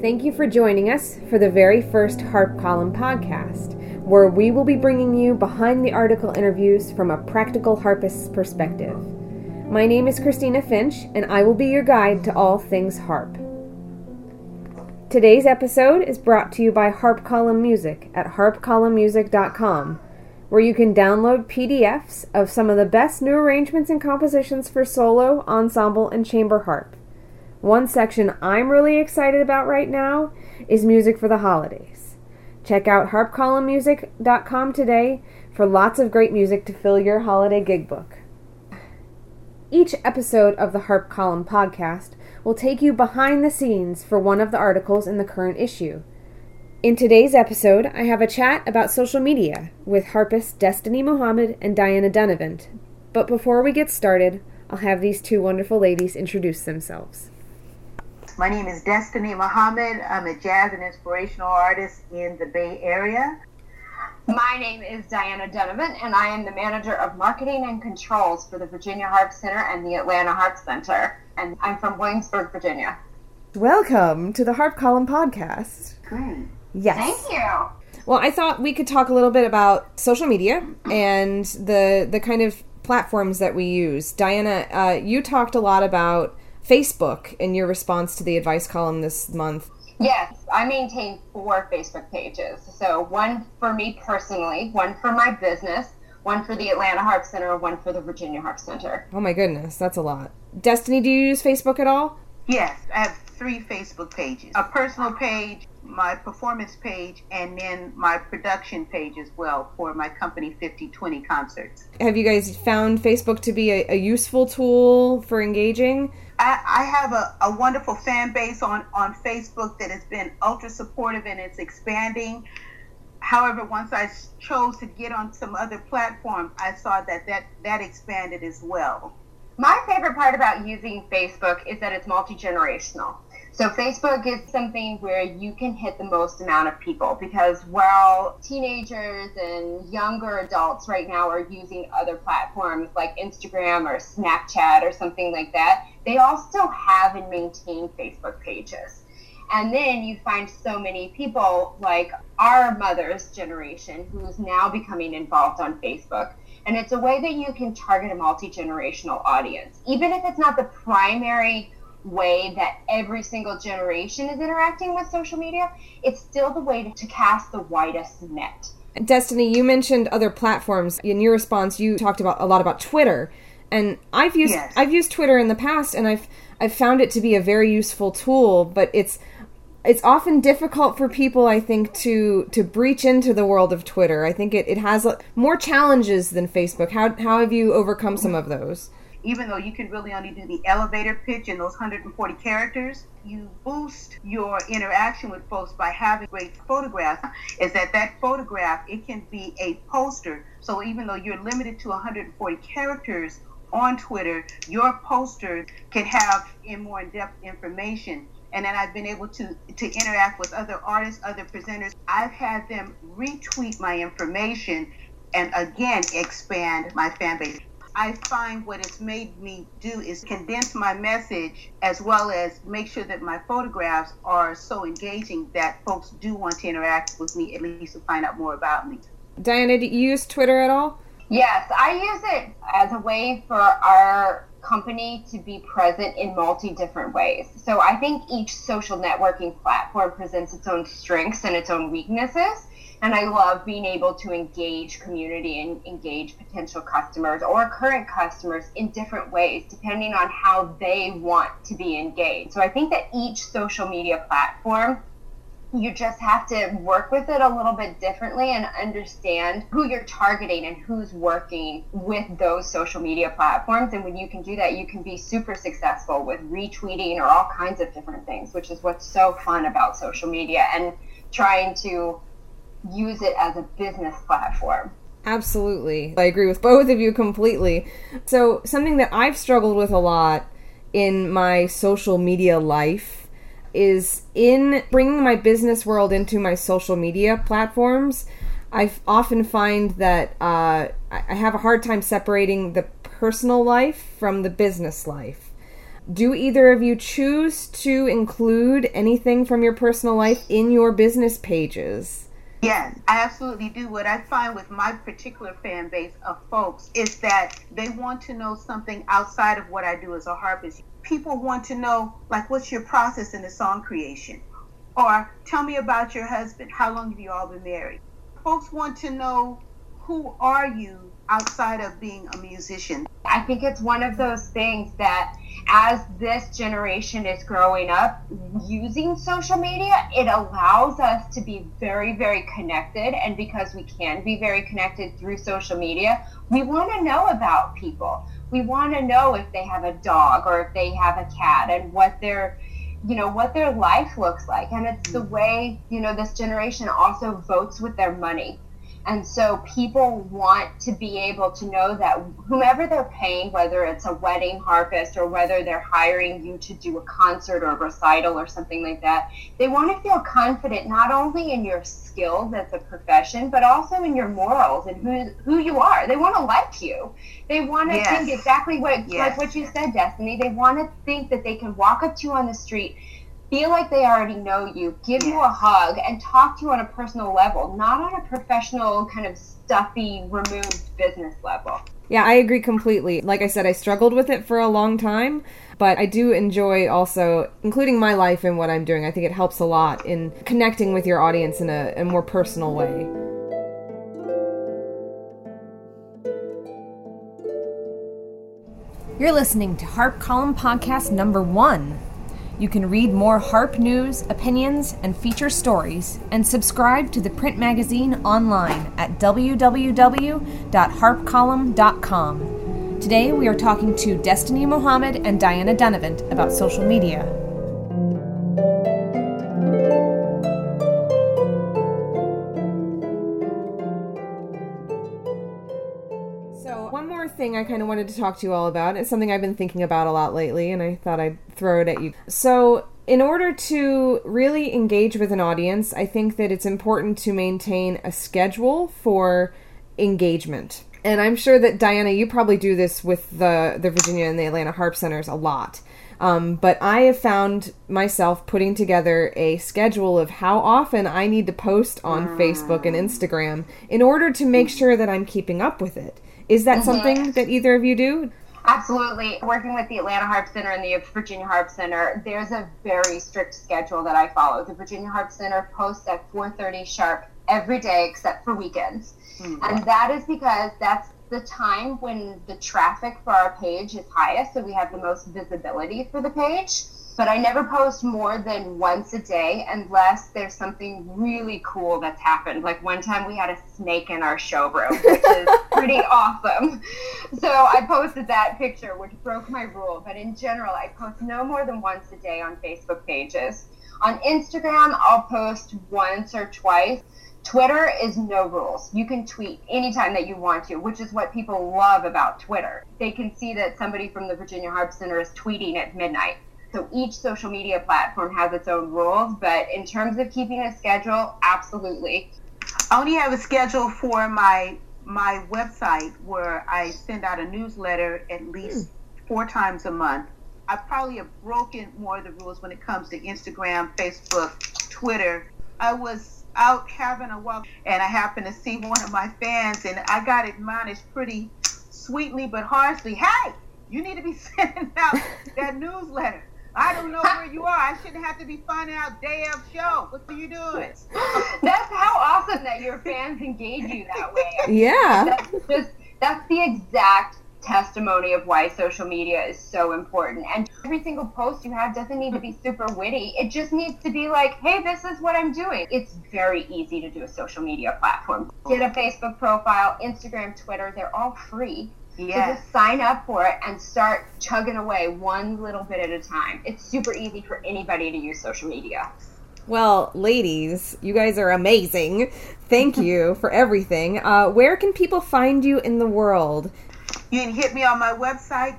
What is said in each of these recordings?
Thank you for joining us for the very first Harp Column podcast, where we will be bringing you behind the article interviews from a practical harpist's perspective. My name is Christina Finch, and I will be your guide to all things harp. Today's episode is brought to you by Harp Column Music at harpcolumnmusic.com, where you can download PDFs of some of the best new arrangements and compositions for solo, ensemble, and chamber harp. One section I'm really excited about right now is music for the holidays. Check out harpcolumnmusic.com today for lots of great music to fill your holiday gig book. Each episode of the Harp Column podcast will take you behind the scenes for one of the articles in the current issue. In today's episode, I have a chat about social media with harpists Destiny Muhammad and Diana Dunavant. But before we get started, I'll have these two wonderful ladies introduce themselves. My name is Destiny Muhammad. I'm a jazz and inspirational artist in the Bay Area. My name is Diana Dunavant, and I am the manager of marketing and controls for the Virginia Harp Center and the Atlanta Harp Center. And I'm from Williamsburg, Virginia. Welcome to the Harp Column podcast. Great. Yes. Thank you. Well, I thought we could talk a little bit about social media and the kind of platforms that we use. Diana, you talked a lot about Facebook in your response to the advice column this month. Yes, I maintain 4 Facebook pages. So one for me personally, one for my business, one for the Atlanta Harp Center, one for the Virginia Harp Center. Oh my goodness, that's a lot. Destiny, do you use Facebook at all? Yes, I have 3 Facebook pages. A personal page, my performance page, and then my production page as well for my company 5020 concerts. Have you guys found Facebook to be a useful tool for engaging? I have a wonderful fan base on Facebook that has been ultra supportive, and it's expanding. However, once I chose to get on some other platform, I saw that expanded as well. My favorite part about using Facebook is that it's multi-generational. So Facebook is something where you can hit the most amount of people, because while teenagers and younger adults right now are using other platforms like Instagram or Snapchat or something like that, they all still have and maintain Facebook pages. And then you find so many people like our mother's generation who's now becoming involved on Facebook. And it's a way that you can target a multi-generational audience. Even if it's not the primary way that every single generation is interacting with social media, it's still the way to cast the widest net. Destiny, you mentioned other platforms. In your response, you talked a lot about Twitter. And I've used Twitter in the past, and I've found it to be a very useful tool, but it's often difficult for people, I think, to breach into the world of Twitter. I think it has more challenges than Facebook. How have you overcome some of those? Even though you can really only do the elevator pitch in those 140 characters, you boost your interaction with folks by having great photographs. Is that photograph, it can be a poster. So even though you're limited to 140 characters on Twitter, your poster can have more in-depth information. And then I've been able to interact with other artists, other presenters. I've had them retweet my information and again expand my fan base. I find what it's made me do is condense my message, as well as make sure that my photographs are so engaging that folks do want to interact with me, at least to find out more about me. Diana, do you use Twitter at all? Yes, I use it as a way for our company to be present in different ways. So I think each social networking platform presents its own strengths and its own weaknesses. And I love being able to engage community and engage potential customers or current customers in different ways, depending on how they want to be engaged. So I think that each social media platform, you just have to work with it a little bit differently and understand who you're targeting and who's working with those social media platforms. And when you can do that, you can be super successful with retweeting or all kinds of different things, which is what's so fun about social media and trying to use it as a business platform. Absolutely. I agree with both of you completely. So something that I've struggled with a lot in my social media life is in bringing my business world into my social media platforms. I often find that I have a hard time separating the personal life from the business life. Do either of you choose to include anything from your personal life in your business pages? Yes, I absolutely do. What I find with my particular fan base of folks is that they want to know something outside of what I do as a harpist. People want to know, like, what's your process in the song creation? Or tell me about your husband. How long have you all been married? Folks want to know, who are you outside of being a musician? I think it's one of those things that as this generation is growing up using social media, it allows us to be very, very connected. And because we can be very connected through social media, we want to know about people. We want to know if they have a dog or if they have a cat and what their life looks like. And it's the way, this generation also votes with their money. And so people want to be able to know that whomever they're paying, whether it's a wedding harpist or whether they're hiring you to do a concert or a recital or something like that, they want to feel confident not only in your skills as a profession, but also in your morals and who you are. They want to like you. They want to think exactly like what you said, Destiny. They want to think that they can walk up to you on the street, feel like they already know you, give you a hug, and talk to you on a personal level, not on a professional kind of stuffy, removed business level. Yeah, I agree completely. Like I said, I struggled with it for a long time, but I do enjoy also including my life in what I'm doing. I think it helps a lot in connecting with your audience in a more personal way. You're listening to Harp Column Podcast number 1. You can read more harp news, opinions, and feature stories, and subscribe to the print magazine online at www.harpcolumn.com. Today we are talking to Destiny Mohammed and Diana Dunavant about social media. So one more thing I kind of wanted to talk to you all about. It's something I've been thinking about a lot lately, and I thought I'd throw it at you. So in order to really engage with an audience, I think that it's important to maintain a schedule for engagement. And I'm sure that, Diana, you probably do this with the Virginia and the Atlanta Harp Centers a lot. But I have found myself putting together a schedule of how often I need to post on Facebook and Instagram in order to make sure that I'm keeping up with it. Is that something that either of you do? Absolutely. Working with the Atlanta Harp Center and the Virginia Harp Center, there's a very strict schedule that I follow. The Virginia Harp Center posts at 4:30 sharp every day except for weekends. And that is because that's the time when the traffic for our page is highest, so we have the most visibility for the page. But I never post more than once a day unless there's something really cool that's happened. Like one time we had a snake in our showroom, which is pretty awesome. So I posted that picture, which broke my rule. But in general, I post no more than once a day on Facebook pages. On Instagram, I'll post once or twice. Twitter is no rules. You can tweet anytime that you want to, which is what people love about Twitter. They can see that somebody from the Virginia Harp Center is tweeting at midnight. So each social media platform has its own rules, but in terms of keeping a schedule, absolutely. I only have a schedule for my website where I send out a newsletter at least 4 times a month. I probably have broken more of the rules when it comes to Instagram, Facebook, Twitter. I was out having a walk and I happened to see one of my fans and I got admonished pretty sweetly but harshly. Hey, you need to be sending out that newsletter. I don't know where you are. I shouldn't have to be finding out day of show. What are you doing? That's how awesome that your fans engage you that way. Yeah. That's the exact testimony of why social media is so important. And every single post you have doesn't need to be super witty. It just needs to be like, hey, this is what I'm doing. It's very easy to do a social media platform. Get a Facebook profile, Instagram, Twitter. They're all free. Yes. So just sign up for it and start chugging away one little bit at a time. It's super easy for anybody to use social media. Well, ladies, you guys are amazing. Thank you for everything. Where can people find you in the world? You can hit me on my website,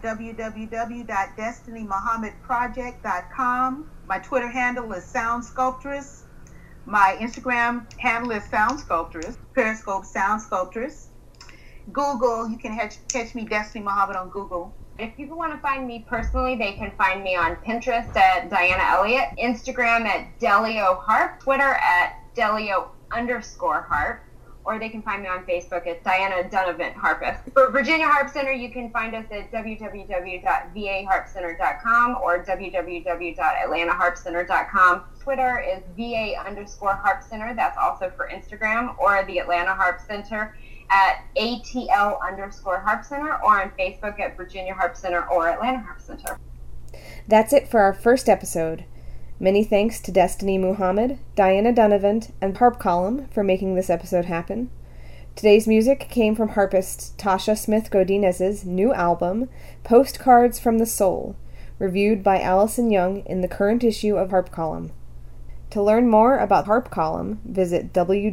www.destinymohammedproject.com. My Twitter handle is Sound Sculptress. My Instagram handle is Sound Sculptress. Periscope Sound Sculptress. Google, you can catch me, Destiny Mohammed, on Google. If people want to find me personally, they can find me on Pinterest at Diana Elliott, Instagram at Delio Harp, Twitter at Delio_Harp, or they can find me on Facebook at Diana Donovan Harpist. For Virginia Harp Center, you can find us at www.vaharpcenter.com or www.atlantaharpcenter.com. Twitter is VA_Harp Center. That's also for Instagram, or the Atlanta Harp Center at ATL_Harp Center, or on Facebook at Virginia Harp Center or Atlanta Harp Center. That's it for our first episode. Many thanks to Destiny Muhammad, Diana Donovan, and Harp Column for making this episode happen. Today's music came from harpist Tasha Smith Godinez's new album, Postcards from the Soul, reviewed by Allison Young in the current issue of Harp Column. To learn more about Harp Column, visit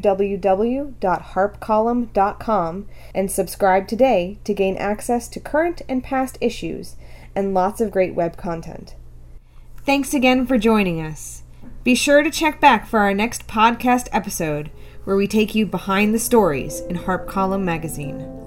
www.harpcolumn.com and subscribe today to gain access to current and past issues and lots of great web content. Thanks again for joining us. Be sure to check back for our next podcast episode, where we take you behind the stories in Harp Column magazine.